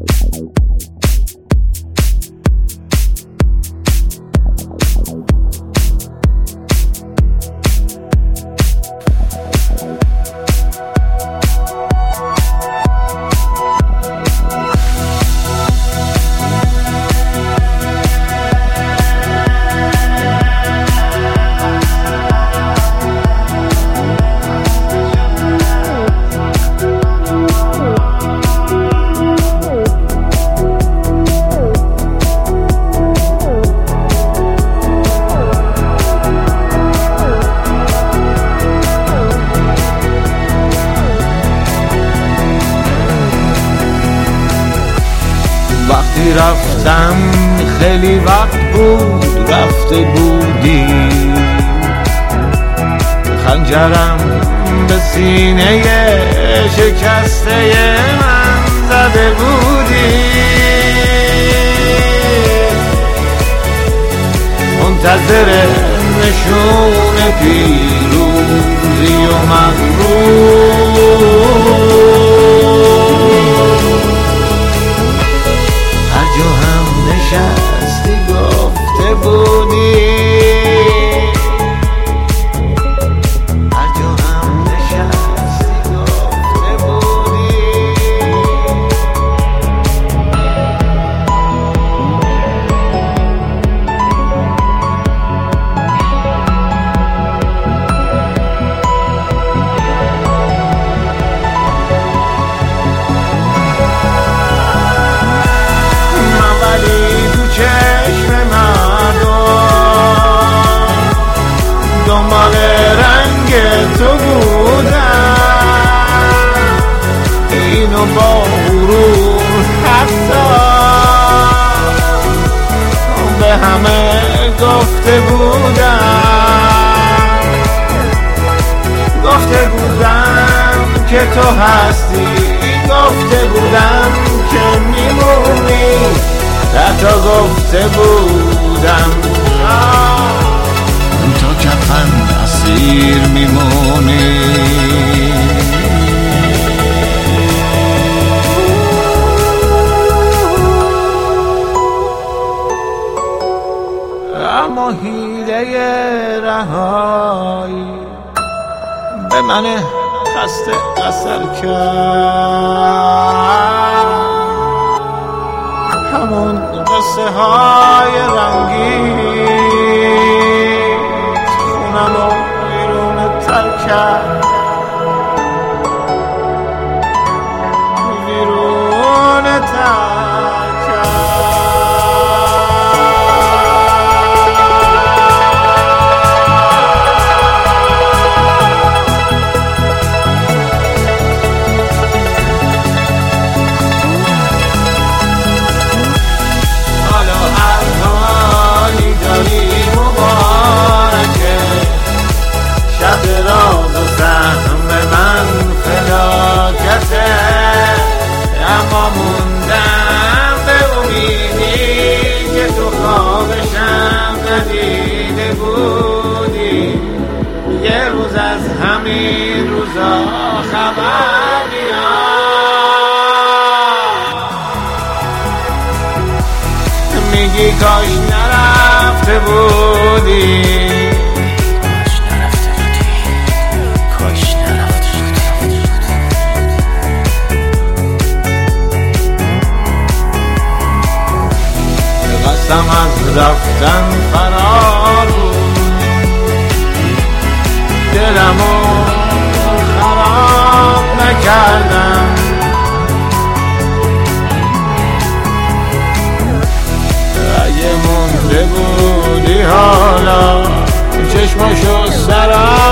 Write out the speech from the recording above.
وقتی رفتم خیلی وقت بود رفته بودی، خنجرم به سینه شکسته من زده بودی، منتظر نشون پیروزی و مغرور، هر جا هم نشستی گفته بودی، هر جا هم نشستی گفته بودی. دنبال رنگ تو بودم، اینو با غرور حتی به همه گفته بودم، گفته بودم که تو هستی، گفته بودم که میمونی، حتی گفته بودم تا کفن اسیر میمونی. اما حیله رهایی به من خسته اثر کرد، همون قصه های رنگی خونم و بیرون تر کرد، بیرون تر راز و زخم من فلاکته، اما موندم به امیدی که تو خوابشم ندیده بودی، یه روز از همین روزا خبر بیاد، میگی کاش نرفته بودی، از رفتن فرار بود، دلمو خراب نکردم، اگه مونده بودی حالا چشماشو سرم